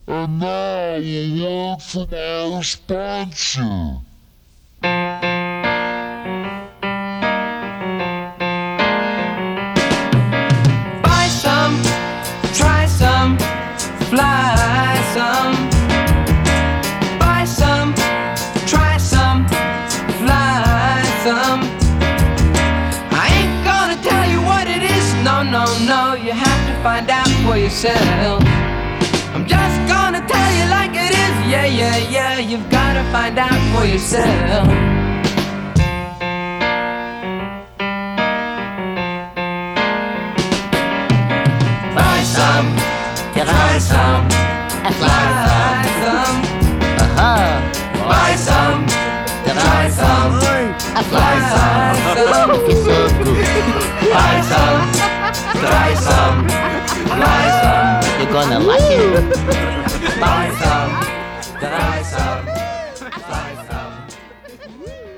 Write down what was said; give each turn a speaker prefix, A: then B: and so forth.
A: And now a word from our sponsor.
B: Buy some, try some, fly some. Buy some, try some, fly some. I ain't gonna tell you what it is, no, no, no. You have to find out for yourself. I'm just gonna tell you like it is, yeah, yeah, yeah. You've gotta find out for yourself. Buy some, try some, fly some. Buy some, try some, fly some.
C: It's so good.
B: Buy some, try some, fly some.
C: You're gonna like it.
B: Buy some, try some, fly some.